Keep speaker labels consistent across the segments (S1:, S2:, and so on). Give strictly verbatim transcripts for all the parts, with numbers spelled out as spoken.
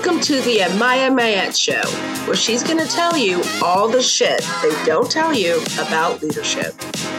S1: Welcome to the Amaya Mayette Show, where she's going to tell you all the shit they don't tell you about leadership.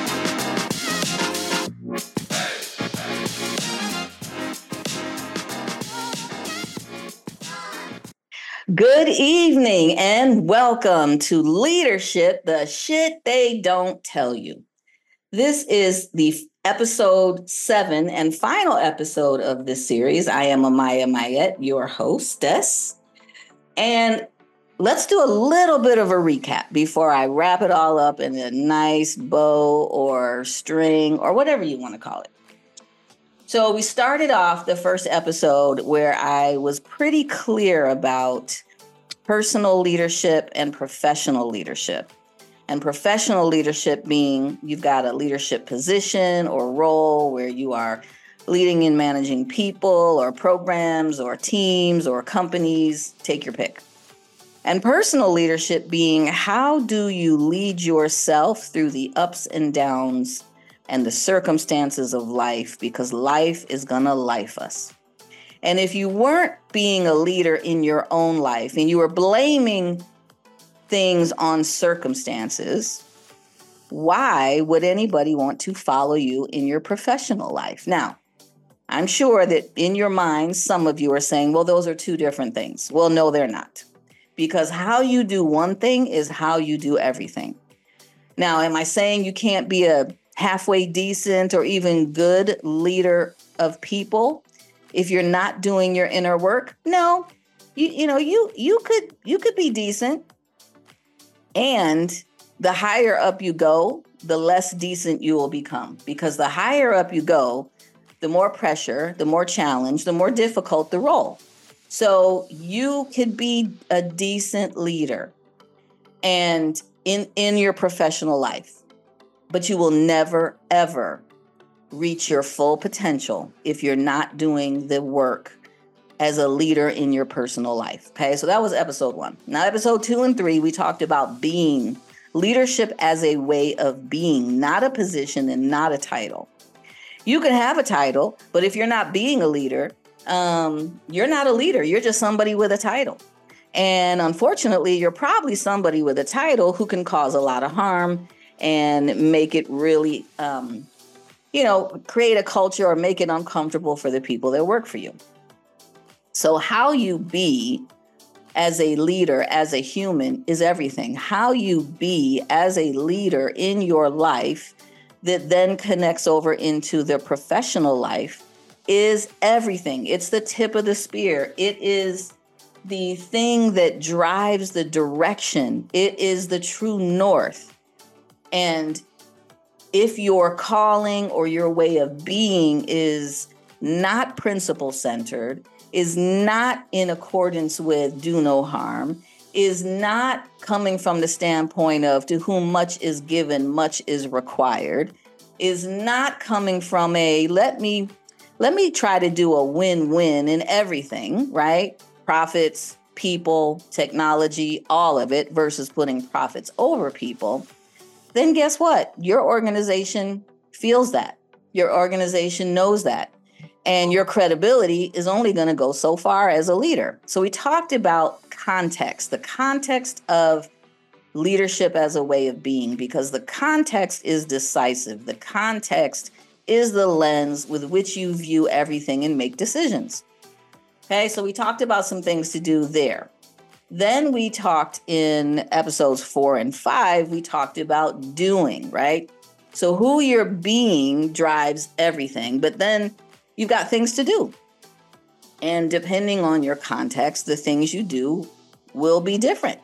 S2: Good evening and welcome to Leadership, the shit they don't tell you. This is the episode seven and final episode of this series. I am Amaya Mayette, your hostess. And let's do a little bit of a recap before I wrap it all up in a nice bow or string or whatever you want to call it. So we started off the first episode where I was pretty clear about personal leadership and professional leadership. And professional leadership being you've got a leadership position or role where you are leading and managing people or programs or teams or companies, take your pick. And personal leadership being how do you lead yourself through the ups and downs and the circumstances of life, because life is gonna life us. And if you weren't being a leader in your own life and you were blaming things on circumstances, why would anybody want to follow you in your professional life? Now, I'm sure that in your mind, some of you are saying, well, those are two different things. Well, no, they're not. Because how you do one thing is how you do everything. Now, am I saying you can't be a halfway decent or even good leader of people if you're not doing your inner work? No, you, you know, you, you could, you could be decent. And the higher up you go, the less decent you will become, because the higher up you go, the more pressure, the more challenge, the more difficult the role. So you could be a decent leader and in, in your professional life, but you will never, ever reach your full potential if you're not doing the work as a leader in your personal life. Okay, so that was episode one. Now, episode two and three, we talked about being, leadership as a way of being, not a position and not a title. You can have a title, but if you're not being a leader, um, you're not a leader. You're just somebody with a title. And unfortunately, you're probably somebody with a title who can cause a lot of harm and make it really, um, you know, create a culture or make it uncomfortable for the people that work for you. So how you be as a leader, as a human, is everything. How you be as a leader in your life that then connects over into the professional life is everything. It's the tip of the spear. It is the thing that drives the direction. It is the true north. And if your calling or your way of being is not principle-centered, is not in accordance with do no harm, is not coming from the standpoint of to whom much is given, much is required, is not coming from a let me let me try to do a win-win in everything, right? Profits, people, technology, all of it, versus putting profits over people, then guess what? Your organization feels that. Your organization knows that. And your credibility is only going to go so far as a leader. So we talked about context, the context of leadership as a way of being, because the context is decisive. The context is the lens with which you view everything and make decisions. Okay, so we talked about some things to do there. Then we talked in episodes four and five, we talked about doing, right? So who you're being drives everything, but then you've got things to do. And depending on your context, the things you do will be different.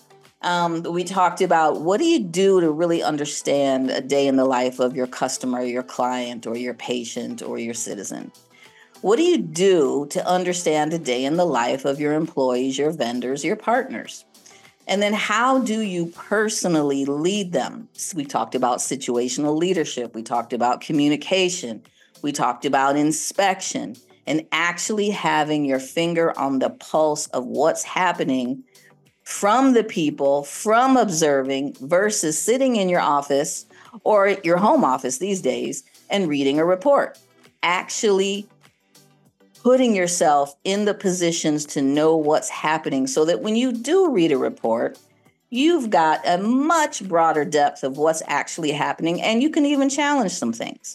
S2: Um, we talked about what do you do to really understand a day in the life of your customer, your client, or your patient, or your citizen? What do you do to understand a day in the life of your employees, your vendors, your partners? And then how do you personally lead them? So we talked about situational leadership. We talked about communication. We talked about inspection and actually having your finger on the pulse of what's happening from the people, from observing versus sitting in your office or your home office these days and reading a report. Actually putting yourself in the positions to know what's happening so that when you do read a report, you've got a much broader depth of what's actually happening, and you can even challenge some things.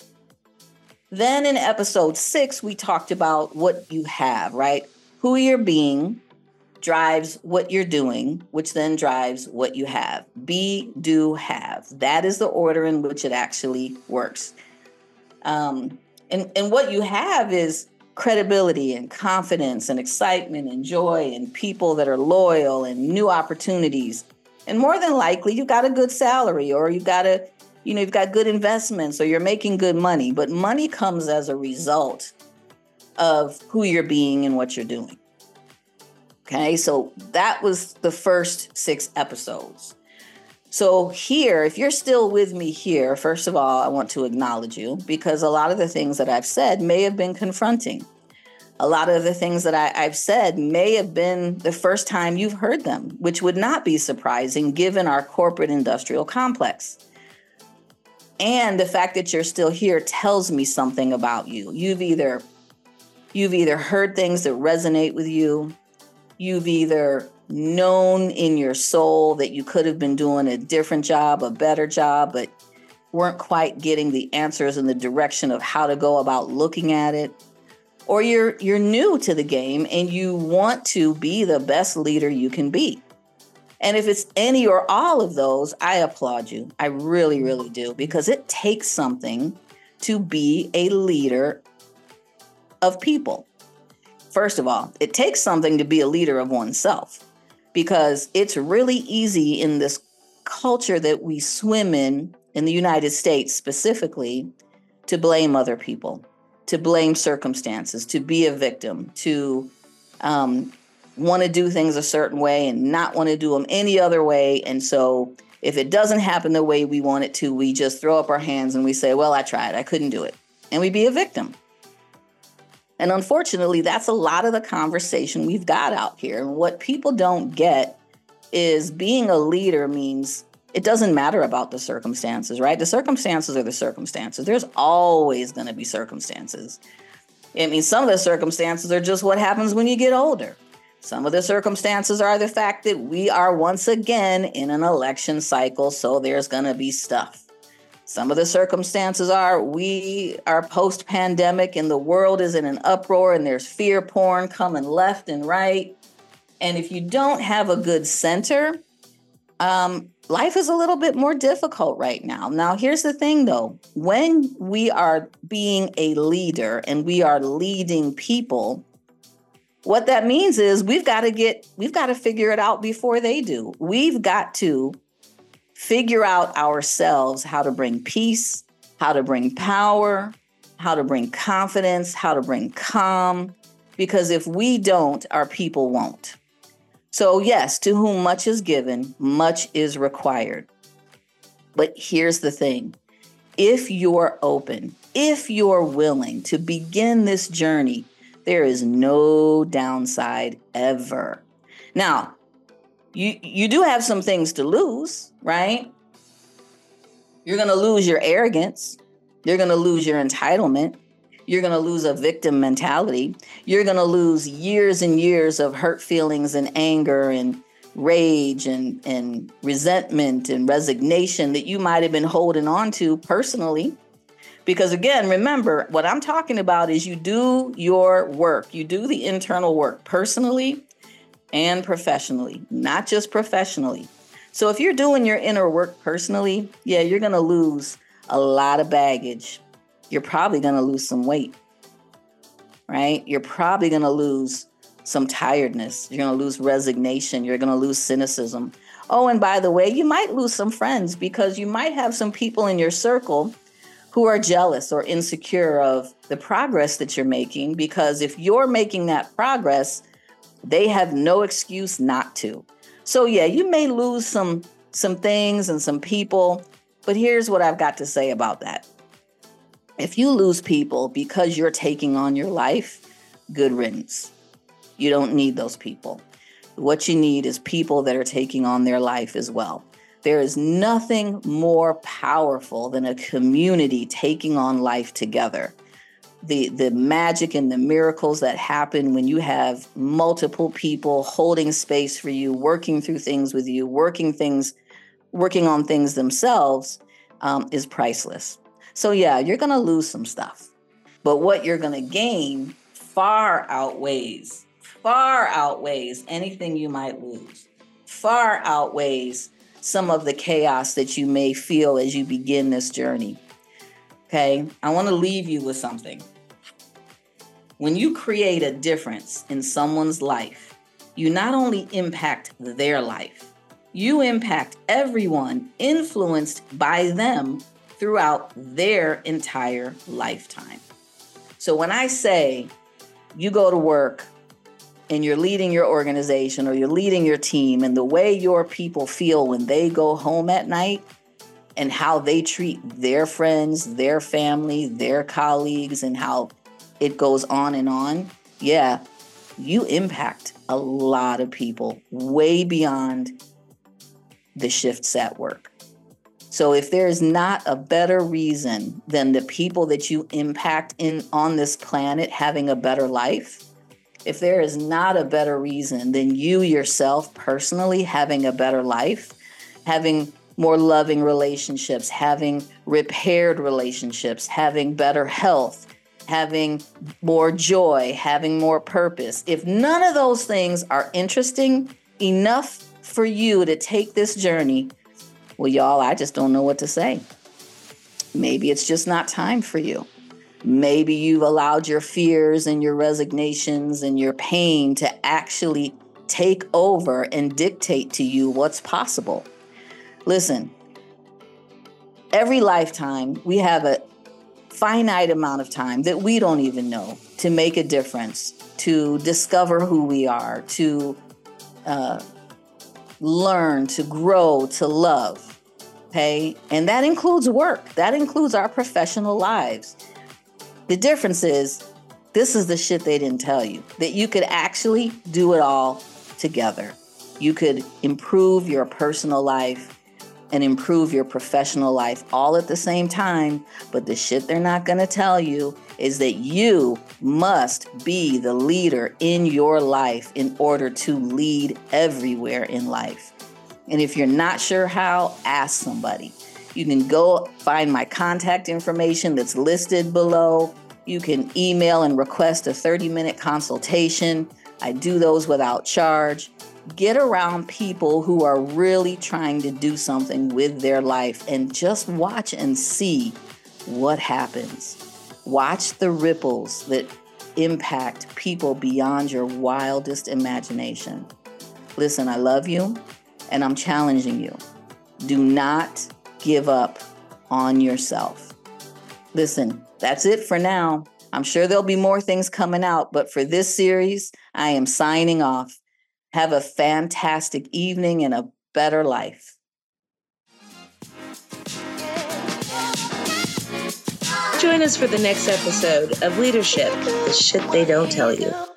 S2: Then in episode six, we talked about what you have, right? Who you're being drives what you're doing, which then drives what you have. Be, do, have. That is the order in which it actually works. Um, and, and what you have is credibility and confidence and excitement and joy and people that are loyal and new opportunities. And more than likely, you've got a good salary, or you've got a, you know, you've got good investments, or you're making good money. But money comes as a result of who you're being and what you're doing. Okay, so that was the first six episodes. So here, if you're still with me here, first of all, I want to acknowledge you, because a lot of the things that I've said may have been confronting. A lot of the things that I, I've said may have been the first time you've heard them, which would not be surprising given our corporate industrial complex. And the fact that you're still here tells me something about you. You've either, you've either heard things that resonate with you. You've either known in your soul that you could have been doing a different job, a better job, but weren't quite getting the answers in the direction of how to go about looking at it. Or you're you're new to the game and you want to be the best leader you can be. And if it's any or all of those, I applaud you. I really, really do, because it takes something to be a leader of people. First of all, it takes something to be a leader of oneself, because it's really easy in this culture that we swim in, in the United States specifically, to blame other people, to blame circumstances, to be a victim, to um, want to do things a certain way and not want to do them any other way. And so if it doesn't happen the way we want it to, we just throw up our hands and we say, well, I tried, I couldn't do it. And we be a victim. And unfortunately, that's a lot of the conversation we've got out here. And what people don't get is being a leader means it doesn't matter about the circumstances, right? The circumstances are the circumstances. There's always going to be circumstances. I mean, some of the circumstances are just what happens when you get older. Some of the circumstances are the fact that we are once again in an election cycle, so there's going to be stuff. Some of the circumstances are we are post-pandemic and the world is in an uproar and there's fear porn coming left and right. And if you don't have a good center, um, life is a little bit more difficult right now. Now, here's the thing, though. When we are being a leader and we are leading people, what that means is we've got to get, we've got to figure it out before they do. We've got to figure out ourselves how to bring peace, how to bring power, how to bring confidence, how to bring calm, because if we don't, our people won't. So yes, to whom much is given, much is required. But here's the thing. If you're open, if you're willing to begin this journey, there is no downside ever. Now, You you do have some things to lose, right? You're going to lose your arrogance. You're going to lose your entitlement. You're going to lose a victim mentality. You're going to lose years and years of hurt feelings and anger and rage and, and resentment and resignation that you might have been holding on to personally. Because again, remember, what I'm talking about is you do your work. You do the internal work personally and professionally, not just professionally. So if you're doing your inner work personally, yeah, you're going to lose a lot of baggage. You're probably going to lose some weight, right? You're probably going to lose some tiredness. You're going to lose resignation. You're going to lose cynicism. Oh, and by the way, you might lose some friends because you might have some people in your circle who are jealous or insecure of the progress that you're making, because if you're making that progress, they have no excuse not to. So yeah, you may lose some, some things and some people, but here's what I've got to say about that. If you lose people because you're taking on your life, good riddance. You don't need those people. What you need is people that are taking on their life as well. There is nothing more powerful than a community taking on life together. the the magic and the miracles that happen when you have multiple people holding space for you, working through things with you, working things, working on things themselves, um, is priceless. So yeah, you're going to lose some stuff, but what you're going to gain far outweighs, far outweighs anything you might lose, far outweighs some of the chaos that you may feel as you begin this journey. Okay, I want to leave you with something. When you create a difference in someone's life, you not only impact their life, you impact everyone influenced by them throughout their entire lifetime. So when I say you go to work and you're leading your organization or you're leading your team, and the way your people feel when they go home at night and how they treat their friends, their family, their colleagues, and how it goes on and on, yeah, you impact a lot of people way beyond the shifts at work. So if there's not a better reason than the people that you impact in on this planet having a better life, if there is not a better reason than you yourself personally having a better life, having more loving relationships, having repaired relationships, having better health, having more joy, having more purpose. If none of those things are interesting enough for you to take this journey, well, y'all, I just don't know what to say. Maybe it's just not time for you. Maybe you've allowed your fears and your resignations and your pain to actually take over and dictate to you what's possible. Listen, every lifetime, we have a finite amount of time that we don't even know to make a difference, to discover who we are, to uh, learn, to grow, to love, okay? And that includes work. That includes our professional lives. The difference is, this is the shit they didn't tell you, that you could actually do it all together. You could improve your personal life and improve your professional life all at the same time. But the shit they're not going to tell you is that you must be the leader in your life in order to lead everywhere in life. And if you're not sure how, ask somebody. You can go find my contact information that's listed below. You can email and request a thirty minute consultation. I do those without charge. Get around people who are really trying to do something with their life and just watch and see what happens. Watch the ripples that impact people beyond your wildest imagination. Listen, I love you and I'm challenging you. Do not give up on yourself. Listen, that's it for now. I'm sure there'll be more things coming out, but for this series, I am signing off. Have a fantastic evening and a better life.
S1: Join us for the next episode of Leadership, the Shit They Don't Tell You.